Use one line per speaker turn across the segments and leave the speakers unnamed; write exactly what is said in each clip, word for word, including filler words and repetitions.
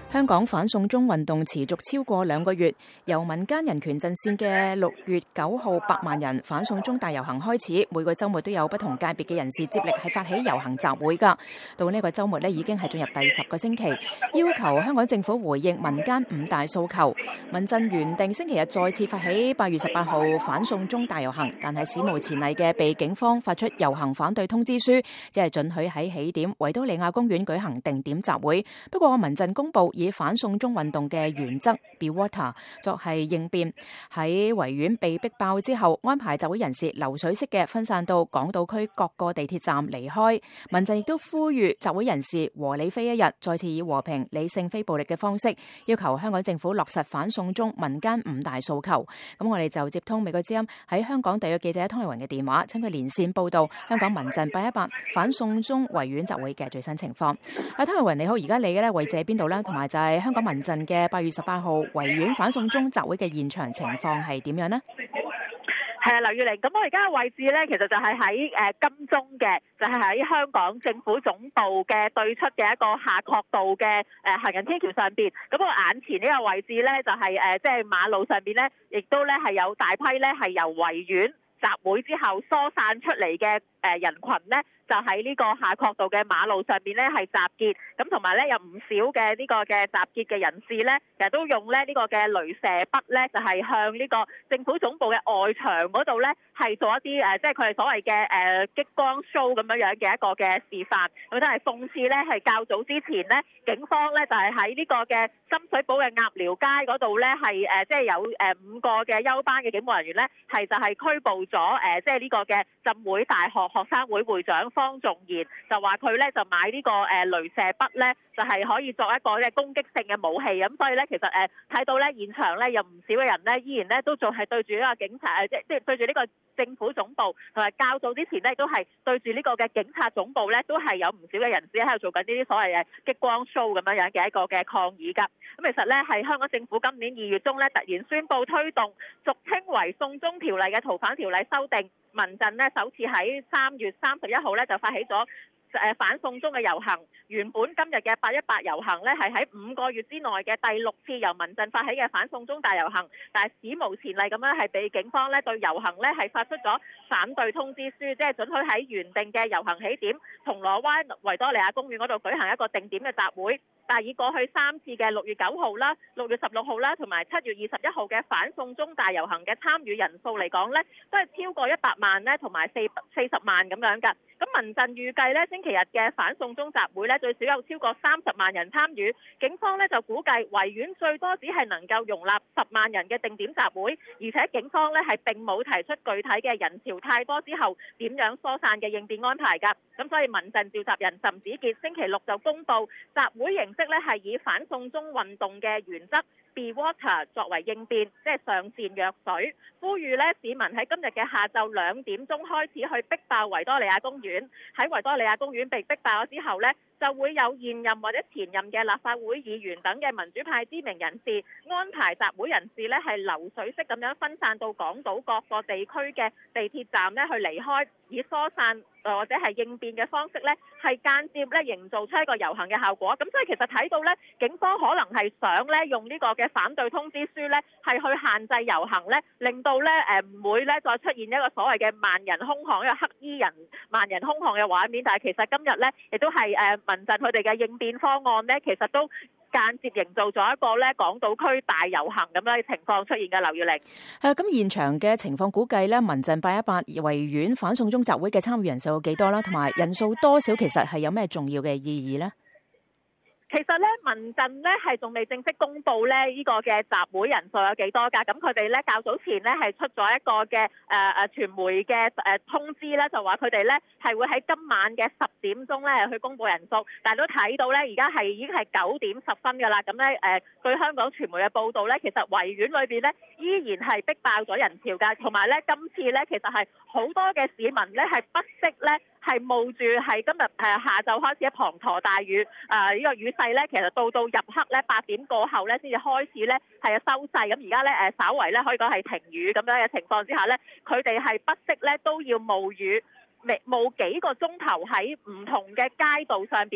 香港反送中運動持續超過兩個月，由民間人權陣線嘅六月九號百萬人反送中大遊行開始，每個週末都有不同界別嘅人士接力係發起遊行集會㗎。到呢個週末呢，已經係進入第十個星期，要求香港政府回應民間五大訴求。民陣原定星期日再次發起八月十八號反送中大遊行，但係史無前例嘅被警方發出遊行反對通知書，只係准許喺起點維多利亞公園舉行定點集會。不過民陣公佈以反送中運動嘅原則 Be Water 作係應變，喺維園被逼爆之後，安排集會人士流水式嘅分散到港島區各個地鐵站離開。民陣亦都呼籲集會人士和理非一日，再次以和平、理性、非暴力嘅方式，要求香港政府落實反送中民間五大訴求。咁我哋就接通美國之音喺香港特約記者湯慧雲嘅電話，請佢連線報道香港民陣八一八反送中維園集會嘅最新情況。阿湯慧雲你好，而家你嘅咧位置喺邊度咧？同埋就係香港民陣嘅八月十八號維園反送中集會嘅現場情況係點樣呢？
係啊，劉月玲，咁我而家嘅位置咧，其實就係喺誒金鐘嘅，就係、是、喺香港政府總部嘅對出嘅一個夏慤道嘅誒行人天橋上邊。咁我眼前呢個位置咧，就係誒即係馬路上邊咧，亦都咧係有大批咧係由維園集會之後疏散出嚟嘅誒人群咧，就喺呢個夏慤道嘅馬路上邊咧係集結，咁同埋咧有唔少嘅呢個嘅集結嘅人士咧，其實都用咧呢個嘅鐳射筆咧，就係向呢個政府總部嘅外牆嗰度咧係做一啲誒，即係佢哋所謂嘅誒激光 show 咁樣樣嘅一個嘅示範，咁都係諷刺咧係較早之前咧，警方咧就係喺呢個嘅深水埗嘅鴨寮街嗰度咧係誒即係有誒五個嘅休班嘅警務人員咧係就係拘捕咗誒即係呢個嘅浸會大學學生會會長方仲賢，就話佢咧就買呢個誒鐳射筆咧，就係可以作一個嘅攻擊性嘅武器。咁所以咧，其實誒睇到咧現場咧有唔少嘅人咧，依然咧都仲係對住呢個警察誒，即即係對住呢個政府總部，同埋較早之前咧都係對住呢個嘅警察總部咧，都係有唔少嘅人士喺度做緊呢啲所謂嘅激光 show 咁樣樣嘅一個嘅抗議㗎。咁其實咧係香港政府今年二月中咧突然宣布推動俗稱為送中條例嘅逃犯條例修訂。民陣咧首次喺三月三十一號咧就發起咗誒反送中嘅遊行。原本今日嘅八一八遊行咧係喺五個月之內嘅第六次由民陣發起嘅反送中大遊行，但係史無前例咁樣係被警方咧對遊行咧係發出咗反對通知書，即係准許喺原定嘅遊行起點銅鑼灣維多利亞公園嗰度舉行一個定點嘅集會。但係以過去三次嘅六月九號啦、六月十六號啦同埋七月二十一號嘅反送中大遊行嘅參與人數嚟講咧，都係超過一百萬咧，同埋四四十萬咁樣㗎。咁民陣預計咧星期日嘅反送中集會咧最少有超過三十萬人參與，警方咧就估計維園最多只係能夠容納十萬人嘅定點集會，而且警方咧係並冇提出具體嘅人潮太多之後點樣疏散嘅應變安排㗎。咁所以民陣召集人岑子傑星期六就公佈集會形式咧係以反送中運動嘅原則 Be Water 作為應變，即係上善若水，呼籲咧市民喺今日嘅下晝兩點鐘開始去逼爆維多利亞公園。喺維多利亞公園被逼爆咗之後咧，就會有現任或者前任嘅立法會議員等嘅民主派知名人士安排集會人士咧係流水式咁樣分散到港島各個地區嘅地鐵站咧去離開，以疏散或者係應變嘅方式咧係間接咧營造出一個遊行嘅效果。咁所以其實睇到咧，警方可能係想咧用呢個嘅反對通知書咧係去限制遊行咧，令到咧誒唔會咧再出現一個所謂嘅萬人空巷，一個黑衣人萬人空巷嘅畫面。但係其實今日咧亦都係誒民陣佢哋嘅應變方案咧，其實都間接營造咗一個咧港島區大遊行咁樣嘅情況出現嘅。劉月玲，
係咁現場嘅情況估計咧，民陣八一八維園反送中集會嘅參與人數有幾多啦？同埋人數多少其實係有咩重要嘅意義呢？
其實咧，民陣咧係仲未正式公布咧呢個嘅集會人數有幾多㗎？咁佢哋咧較早前咧係出咗一個嘅誒誒傳媒嘅誒通知咧，就話佢哋咧係會喺今晚嘅十點鐘咧去公布人數，但係都睇到咧而家係已經係九點十分㗎啦。咁咧誒據香港傳媒嘅報道咧，其實維園裏邊咧依然係逼爆咗人潮㗎，同埋咧今次咧其實係好多嘅市民咧係不惜咧。係冒住係今日誒下晝開始一滂沱大雨，誒、呃、呢、這個雨勢咧，其實到到入黑咧八點過後咧先至開始咧係有收勢，咁而家咧誒稍為咧可以講係停雨咁樣嘅情況之下咧，佢哋係不惜咧都要冒雨，冒幾個鐘頭喺唔同嘅街道上邊去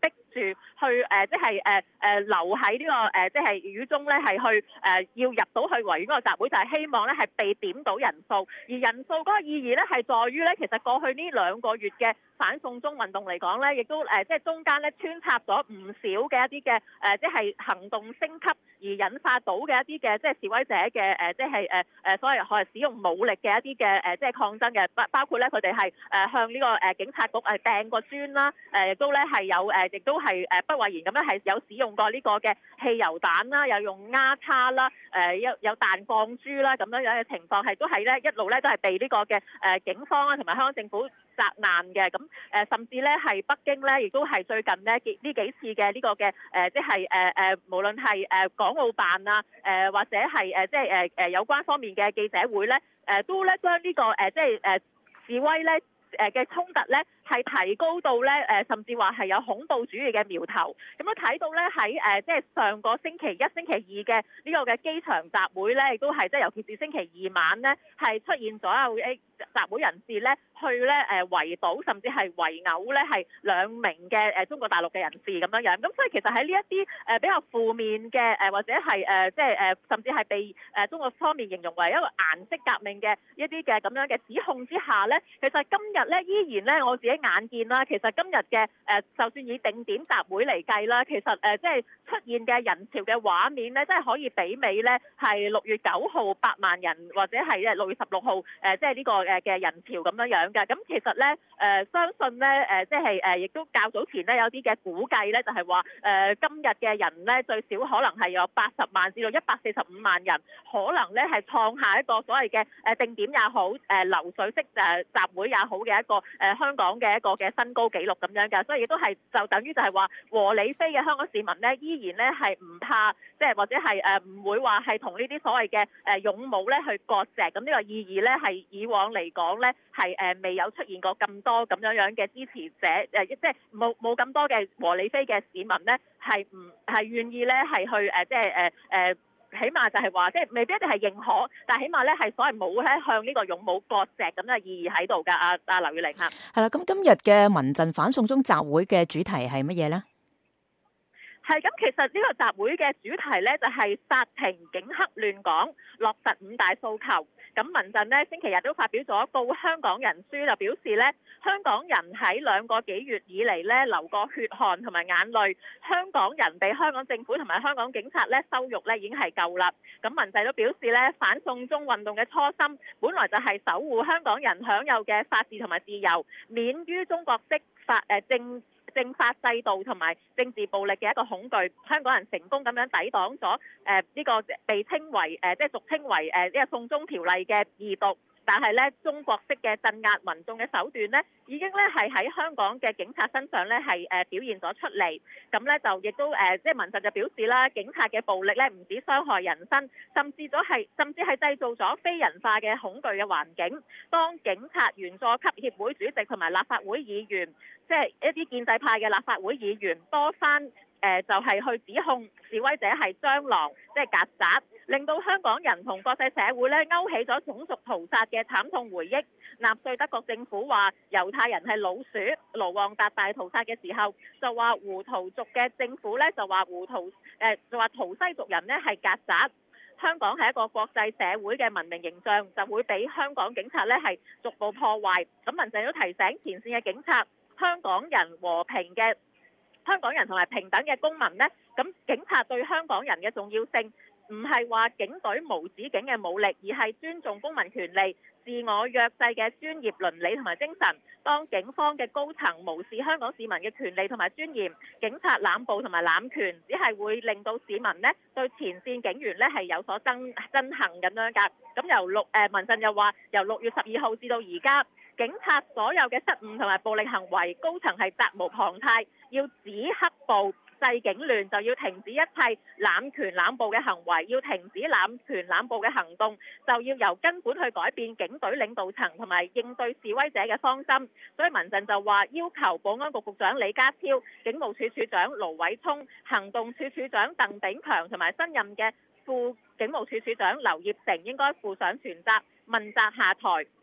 逼住去誒，即係誒誒留喺呢、這個誒，即係雨中咧，係去誒、呃、要入到去維園嗰個集會，就係、是、希望咧係被點到人數，而人數嗰個意義咧係在於咧，其實過去呢兩個月嘅反送中運動嚟講咧，亦都誒即係中間咧穿插咗唔少嘅一啲嘅誒，即係行動升級而引發到嘅一啲嘅即係示威者嘅誒，即係誒誒所謂可能使用武力嘅一啲嘅誒，即係抗爭嘅，包包括咧佢哋係誒向呢個誒警察局誒掟個磚啦，誒亦都咧係有誒，亦都係誒不諱言咁樣係有使用過呢個嘅汽油彈啦，有用丫叉啦，誒有有彈鋼珠啦咁樣樣嘅情況係都係咧一路咧都係被呢個嘅誒警方啊同埋香港政府責難嘅，咁誒甚至咧係北京咧亦都係最近咧幾呢幾次嘅呢個嘅誒即係誒誒無論係誒港澳辦啊誒或者係誒即係誒誒有關方面嘅記者會咧誒都咧將呢個誒即係誒示威咧誒嘅衝突咧係提高到咧誒甚至話係有恐怖主義嘅苗頭，咁樣睇到咧喺誒即係上個星期一、星期二嘅呢個嘅機場集會咧，亦都係即係尤其是星期二晚咧係出現咗有誒集會人士咧去咧誒圍堵甚至係圍毆咧係兩名嘅誒中國大陸嘅人士咁樣樣，咁所以其實喺呢一啲誒比較負面嘅誒或者係誒即係誒甚至係被誒中國方面形容為一個顏色革命嘅一啲嘅咁樣嘅指控之下咧，其實今日咧依然咧我自己眼見啦，其實今日嘅誒就算以定點集會嚟計啦，其實誒即係出現嘅人潮嘅畫面咧，真係可以媲美咧係六月九號百萬人或者係誒六月十六號誒即係呢個誒嘅人潮咁樣樣嘅。咁其實咧誒相信咧誒即係誒亦都較早前咧有啲嘅估計咧，就係話誒今日嘅人咧最少可能係有八十萬至到一百四十五萬人，可能咧係創下一個所謂嘅誒定點也好誒流水式誒集會也好嘅一個誒香港嘅一個嘅新高紀錄咁樣㗎，所以亦都係就等於就係話和理非嘅香港市民咧，依然咧係唔怕，即係或者係誒唔會話係同呢啲所謂嘅誒勇武咧去割席，咁呢個意義咧係以往嚟講咧係誒未有出現過咁多咁樣樣嘅支持者誒，即係冇冇咁多嘅和理非嘅市民咧係唔係願意咧係去誒即係誒誒。起碼就係話，即係未必一定係認可，但係起碼咧係所謂冇咧向呢個勇武割席咁嘅意義喺度㗎。阿阿劉月玲嚇，
係啦，咁今日嘅民陣反送中集會嘅主題係乜嘢咧？
係咁，其實呢個集會嘅主題咧就係殺停警黑亂港，落實五大訴求。咁民陣咧星期日都發表咗告香港人書，就表示咧香港人喺兩個幾月以嚟咧流過血汗同埋眼淚，香港人被香港政府同埋香港警察咧羞辱咧已經係夠啦。咁民陣都表示咧反送中運動嘅初心，本來就係守護香港人享有嘅法治同埋自由，免於中國式法誒政。政法制度同埋政治暴力嘅一個恐懼，香港人成功咁樣抵擋咗誒呢個被稱為誒即係俗稱為誒呢個送中條例嘅二讀。但係咧，中國式嘅鎮壓民眾嘅手段咧，已經咧係喺香港嘅警察身上咧係誒表現咗出嚟。咁咧就亦都誒，即係民陣就表示啦，警察嘅暴力咧唔止傷害人身，甚至咗係甚至係製造咗非人化嘅恐懼嘅環境。當警察員佐級協會主席同埋立法會議員，即係一啲建制派嘅立法會議員多番誒就係去指控示威者係蟑螂，即係曱甴。令到香港人同國際社會咧勾起咗種族屠殺嘅慘痛回憶。納粹德國政府話猶太人係老鼠，盧旺達大屠殺嘅時候就話胡圖族嘅政府咧就話胡圖誒就話圖西族人咧係曱甴。香港係一個國際社會嘅文明形象，就會俾香港警察咧係逐步破壞。咁民陣都提醒前線嘅警察，香港人和平嘅香港人同埋平等嘅公民呢，咁警察對香港人嘅重要性，唔係話警隊無止境嘅武力，而係尊重公民權利、自我約制嘅專業倫理同埋精神。當警方嘅高層無視香港市民嘅權利同埋尊嚴，警察濫捕同埋濫權，只係會令到市民呢對前線警員呢係有所憎憎恨咁樣㗎。咁由六誒民陣又話，由六月十二號至到而家，警察所有嘅失誤同埋暴力行為，高層係責無旁貸，要止黑暴制警亂，就要停止一切濫權濫捕嘅行為，要停止濫權濫捕嘅行動，就要由根本去改變警隊領導層同埋應對示威者嘅方針。所以民陣就話要求保安局局長李家超、警務處處長盧偉聰、行動處處長鄧炳強同埋新任嘅副警務處處長劉業成應該負上全責，問責下台。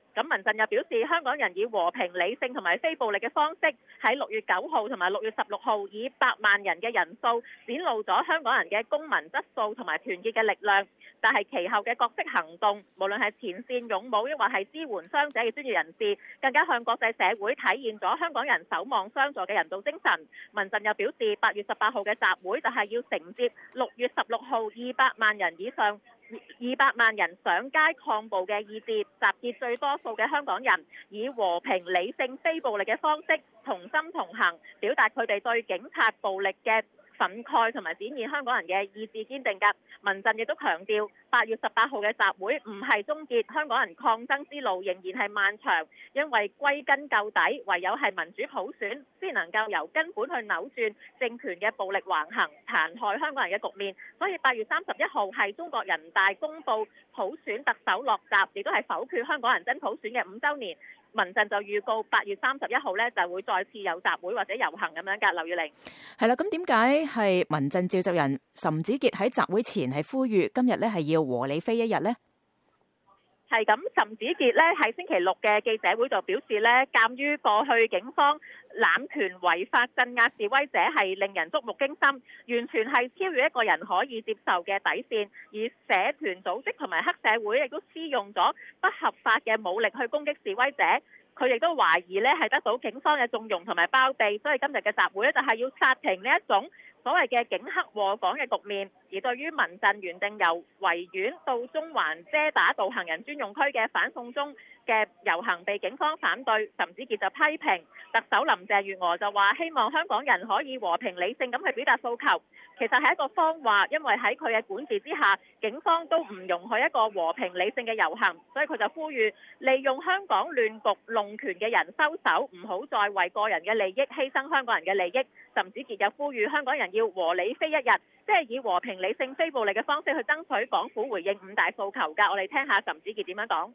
咁民陣又表示，香港人以和平、理性同埋非暴力嘅方式，喺六月九號同埋六月十六號以百萬人嘅人數展露咗香港人嘅公民質素同埋團結嘅力量。但係其後嘅各式行動，無論係前線勇武，抑或係支援傷者嘅專業人士，更加向國際社會體現咗香港人守望相助嘅人道精神。民陣又表示，八月十八號嘅集會就係要承接六月十六號二百萬人以上。二百萬人上街抗暴嘅意志，集結最多數嘅香港人，以和平、理性、非暴力嘅方式同心同行，表達佢哋對警察暴力嘅憤慨同埋展現香港人嘅意志堅定㗎。民陣亦都強調，八月十八號嘅集會唔係終結，香港人抗爭之路仍然係漫長，因為歸根究底，唯有係民主普選，先能夠由根本去扭轉政權嘅暴力橫行，殘害香港人嘅局面。所以八月三十一號係中國人大公布普選特首落閘，亦都係否決香港人真普選嘅五週年。民陣就預告八月三十一號咧就會再次有集會或者遊行咁樣㗎。劉月玲，
係啦，咁點解係民陣召集人岑子傑喺集會前係呼籲今日咧係要和理非一日呢？
係咁，岑子傑咧喺星期六嘅記者會就表示咧，鑑於過去警方濫權違法鎮壓示威者係令人觸目驚心，完全係超越一個人可以接受嘅底線，而社團組織同埋黑社會亦都施用咗不合法嘅武力去攻擊示威者。佢亦都懷疑咧係得到警方嘅縱容同埋包庇，所以今日嘅集會咧就係要剎停呢一種所謂嘅警黑禍港嘅局面。而對於民陣原定由維園到中環遮打道行人專用區嘅反送中嘅遊行被警方反對，岑子傑就批評特首林鄭月娥就話希望香港人可以和平理性咁去表達訴求，其實係一個謊話，因為喺佢嘅管治之下，警方都唔容許一個和平理性嘅遊行，所以佢就呼籲利用香港亂局弄權嘅人收手，唔好再為個人嘅利益犧牲香港人嘅利益。岑子傑又呼籲香港人要和理非一日，即係以和平理性非暴力嘅方式去爭取港府回應五大訴求㗎。我哋聽下岑子傑點樣講。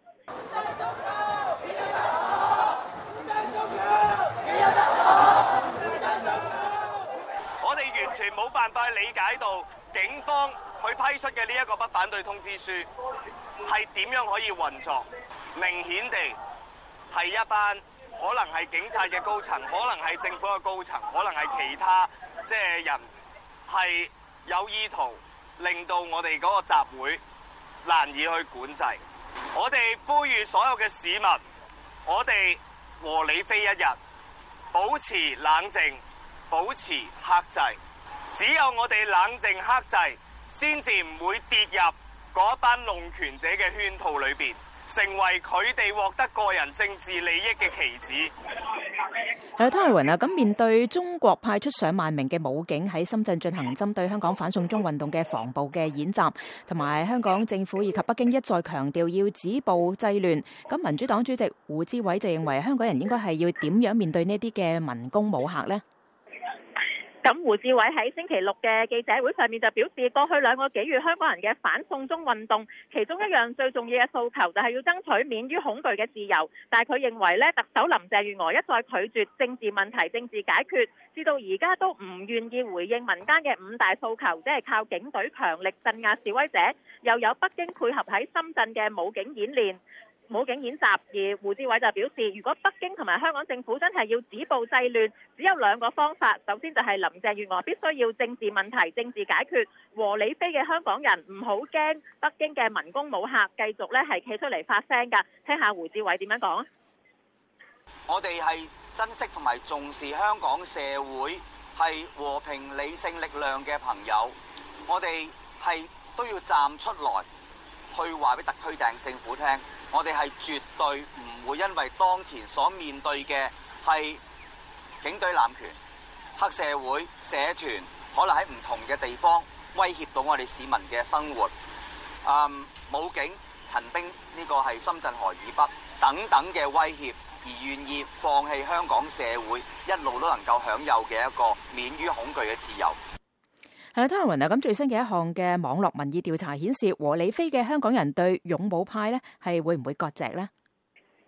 我哋完全冇辦法理解到警方去批出嘅呢一個不反對通知書係點樣可以運作。明顯地係一班可能係警察嘅高層，可能係政府嘅高層，可能係其他即係人係有意圖令到我哋嗰個集會難以去管制。我哋呼籲所有嘅市民，我哋和理非一日，保持冷靜，保持克制。只有我哋冷靜克制，先至唔會跌入嗰班弄權者嘅圈套裏邊，成為佢哋獲得個人政治利益嘅棋子。
係啦，湯慧雲啊，咁面對中國派出上萬名嘅武警喺深圳進行針對香港反送中運動嘅防暴嘅演習，同埋香港政府以及北京一再強調要止暴制亂，咁民主黨主席胡志偉就認為香港人應該係要點樣面對呢啲嘅民工武嚇呢？
咁胡志偉喺星期六嘅記者會上面就表示，過去兩個幾月香港人嘅反送中運動，其中一樣最重要嘅訴求就係要爭取免於恐懼嘅自由。但係佢認為咧，特首林鄭月娥一再拒絕政治問題政治解決，至到而家都唔願意回應民間嘅五大訴求，即係靠警隊強力鎮壓示威者，又有北京配合喺深圳嘅武警演練。武警演習，而胡志偉就表示，如果北京同埋香港政府真係要止暴制亂，只有兩個方法。首先就係林鄭月娥必須要政治問題政治解決，和理非嘅香港人唔好驚北京嘅民工武嚇，繼續咧係企出嚟發聲㗎。聽下胡志偉點樣講啊！
我哋係珍惜同埋重視香港社會係和平理性力量嘅朋友，我哋係都要站出來去話俾特區政府聽。我哋係絕對唔會因為當前所面對嘅係警隊濫權、黑社會、社團，可能喺唔同嘅地方威脅到我哋市民嘅生活。嗯，武警、陳兵呢個係深圳河以北等等嘅威脅，而願意放棄香港社會一路都能夠享有嘅一個免於恐懼嘅自由。
係啦，湯慧雲啊，咁最新嘅一項嘅網絡民意調查顯示，和理非嘅香港人對勇武派咧係會唔會割席呢？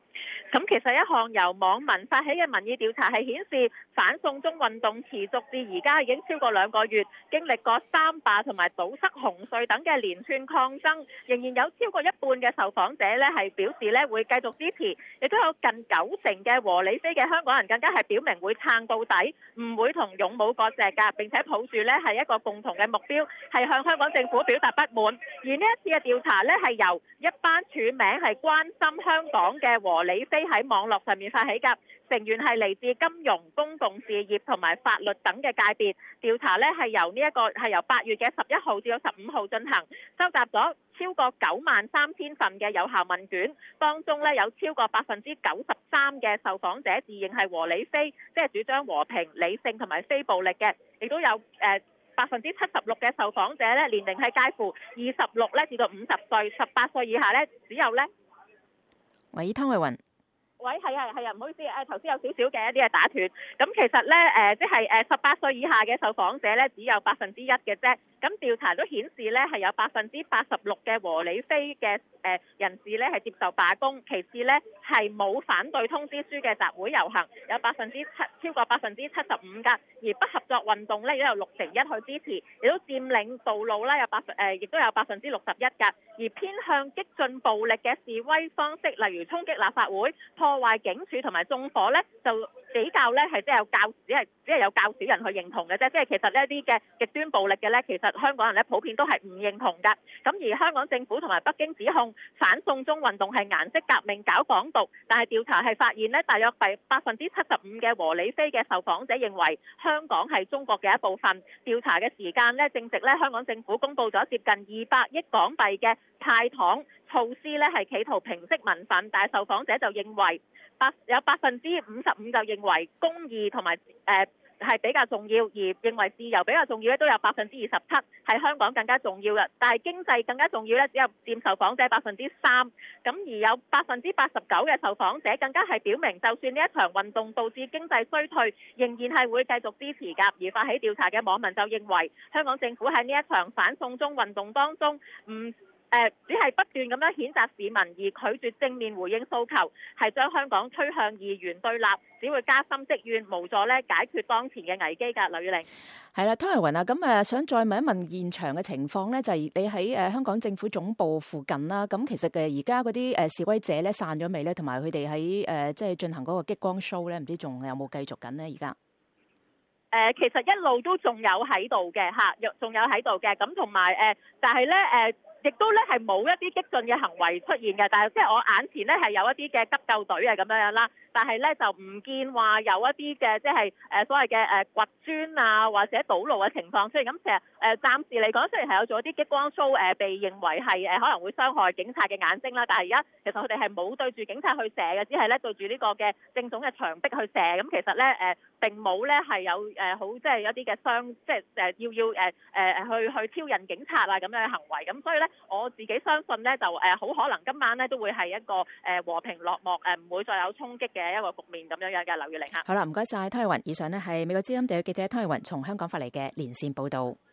咁其實一項由網民發起嘅民意調查係顯示，反送中運動持續至而家已經超過兩個月，經歷過三罷同埋堵塞紅隧等嘅連串抗爭，仍然有超過一半嘅受訪者呢係表示呢會繼續支持，亦都有近九成嘅和理非嘅香港人更加係表明會撐到底，唔會同勇武割席㗎，並且抱住呢係一個共同嘅目標，係向香港政府表達不滿。而呢一次嘅調查呢係由一班署名係關心香港嘅和理非喺網絡上面發起㗎，成員係嚟自金融、公共事業同埋法律等嘅界別。調查呢係由呢一個係由八月嘅十一號至到十五號進行，收集咗超過九萬三千份嘅有效問卷，當中呢有超過百分之九十三嘅受訪者自認係和理非，即係主張和平、理性同埋非暴力嘅，亦都有誒百分之七十六嘅受訪者呢年齡係介乎二十六咧至到五十歲，十八歲以下呢只有呢。
喂，湯慧雲。
喂，係啊，係啊，唔好意思，誒頭先有少少嘅一啲嘅打斷。咁其實咧，誒即係誒十八歲以下嘅受訪者咧，只有百分之一嘅啫。咁調查都顯示咧，係有百分之八十六嘅和理非嘅誒人士咧係接受罷工，其次咧係冇反對通知書嘅集會遊行，有百分之七超過百分之七十五㗎。而不合作運動咧，亦都有六成一去支持，亦都佔領道路啦，有百分誒，亦都有百分之六十一㗎。而偏向激進暴力嘅示威方式，例如衝擊立法會、破壞警署同埋縱火咧，就比較咧係即係有較只係只係有較少人去認同嘅啫。即係其實呢一啲嘅極端暴力嘅咧，其實香港人咧普遍都係唔認同㗎。咁而香港政府同埋北京指控反送中運動係顏色革命、搞港獨，但係調查係發現咧，大約係百分之七十五嘅和理非嘅受訪者認為香港係中國嘅一部分。調查嘅時間咧，正值咧香港政府公布咗接近二百億港幣嘅派糖措施咧，係企圖平息民憤，但係受訪者就認為百有百分之五十五就認為公義同埋誒係比較重要，而認為自由比較重要咧都有百分之二十七，係香港更加重要嘅。但係經濟更加重要咧，只有佔受訪者百分之三。咁而有百分之八十九嘅受訪者更加係表明，就算呢一場運動導致經濟衰退，仍然係會繼續支持㗎。而發起調查嘅網民就認為，香港政府喺呢一場反送中運動當中唔誒、呃、只係不斷咁樣譴責市民，而拒絕正面回應訴求，係將香港推向二元對立，只會加深積怨，無助咧解決當前嘅危機㗎。劉宇玲，
係啦，湯慧雲啊，咁誒想再問一問現場嘅情況咧，就係、是、你喺誒香港政府總部附近啦，咁其實嘅而家嗰啲誒示威者咧散咗未咧？同埋佢哋喺誒即係進行嗰個激光 show 咧，唔知仲有冇繼續緊呢？而家？
誒其實一路都仲有喺度嘅嚇，仲有喺度嘅，咁同埋誒，但係咧誒。亦都咧係冇一啲激進嘅行為出現嘅，但係即係我眼前咧係有一啲嘅急救隊啊咁樣樣啦，但係咧就唔見話有一啲嘅即係誒所謂嘅誒掘磚啊或者堵路嘅情況出現。咁其實誒暫時嚟講，雖然係有做一啲激光 show 誒被認為係誒可能會傷害警察嘅眼睛啦，但係而家其實佢哋係冇對住警察去射嘅，只係咧對住呢個嘅正總嘅牆壁去射。咁其實咧誒並冇咧係有誒好即係一啲嘅傷，即係誒要要誒誒去去挑釁警察啊咁樣嘅行為。咁所以咧。我自己相信咧，就誒好可能今晚咧都會係一個誒和平落幕，誒唔會再有衝擊嘅一個局面咁樣樣嘅。劉宇玲嚇。
好啦，唔該晒湯慧雲。以上呢係美國之音地嘅記者湯慧雲從香港發嚟嘅連線報導。